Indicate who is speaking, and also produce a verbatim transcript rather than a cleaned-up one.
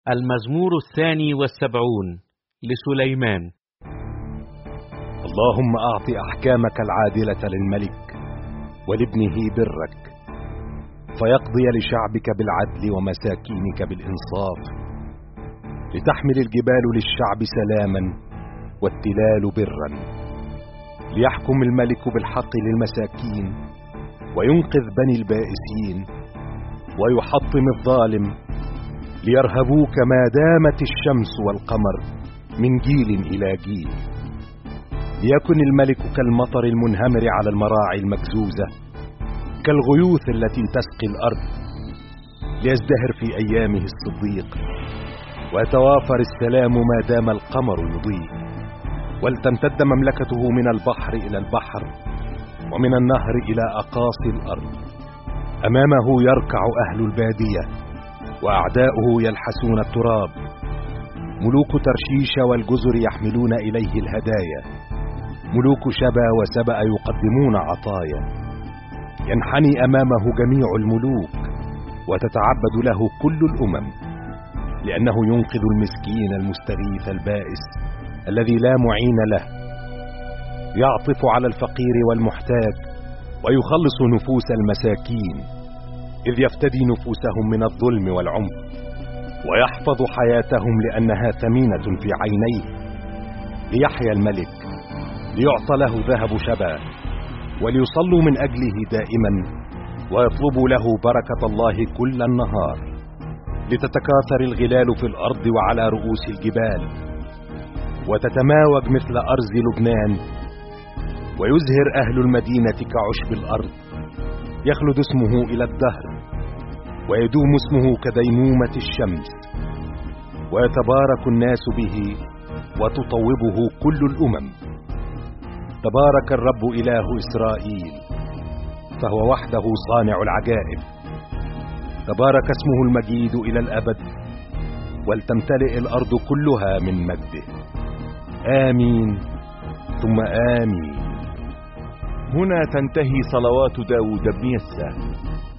Speaker 1: المزمور الثاني والسبعون لسليمان.
Speaker 2: اللهم أعط أحكامك العادلة للملك ولابنه برك، فيقضي لشعبك بالعدل ومساكينك بالإنصاف، لتحمل الجبال للشعب سلاما والتلال برا، ليحكم الملك بالحق للمساكين وينقذ بني البائسين، ويحطم الظالم، ليرهبوك ما دامت الشمس والقمر من جيل إلى جيل. ليكن الملك كالمطر المنهمر على المراعي المكزوزة، كالغيوث التي تسقي الأرض. ليزدهر في أيامه الصديق، ويتوافر السلام ما دام القمر يضيء. ولتمتد مملكته من البحر إلى البحر، ومن النهر إلى أقاصي الأرض. أمامه يركع أهل البادية، وأعداؤه يلحسون التراب. ملوك ترشيش والجزر يحملون إليه الهدايا، ملوك شبا وسبأ يقدمون عطايا. ينحني أمامه جميع الملوك، وتتعبد له كل الأمم، لأنه ينقذ المسكين المستغيث البائس الذي لا معين له. يعطف على الفقير والمحتاج، ويخلص نفوس المساكين، إذ يفتدي نفوسهم من الظلم والعنف، ويحفظ حياتهم لأنها ثمينة في عينيه. ليحيا الملك، ليعطى له ذهب شبا، وليصلوا من أجله دائما، ويطلبوا له بركة الله كل النهار. لتتكاثر الغلال في الأرض وعلى رؤوس الجبال، وتتماوج مثل أرز لبنان، ويزهر أهل المدينة كعشب الأرض. يخلد اسمه إلى الدهر، ويدوم اسمه كديمومة الشمس. ويتبارك الناس به، وتطوبه كل الأمم. تبارك الرب إله إسرائيل، فهو وحده صانع العجائب. تبارك اسمه المجيد إلى الأبد، ولتمتلئ الأرض كلها من مجده. آمين ثم آمين.
Speaker 3: هنا تنتهي صلوات داود بن يسى.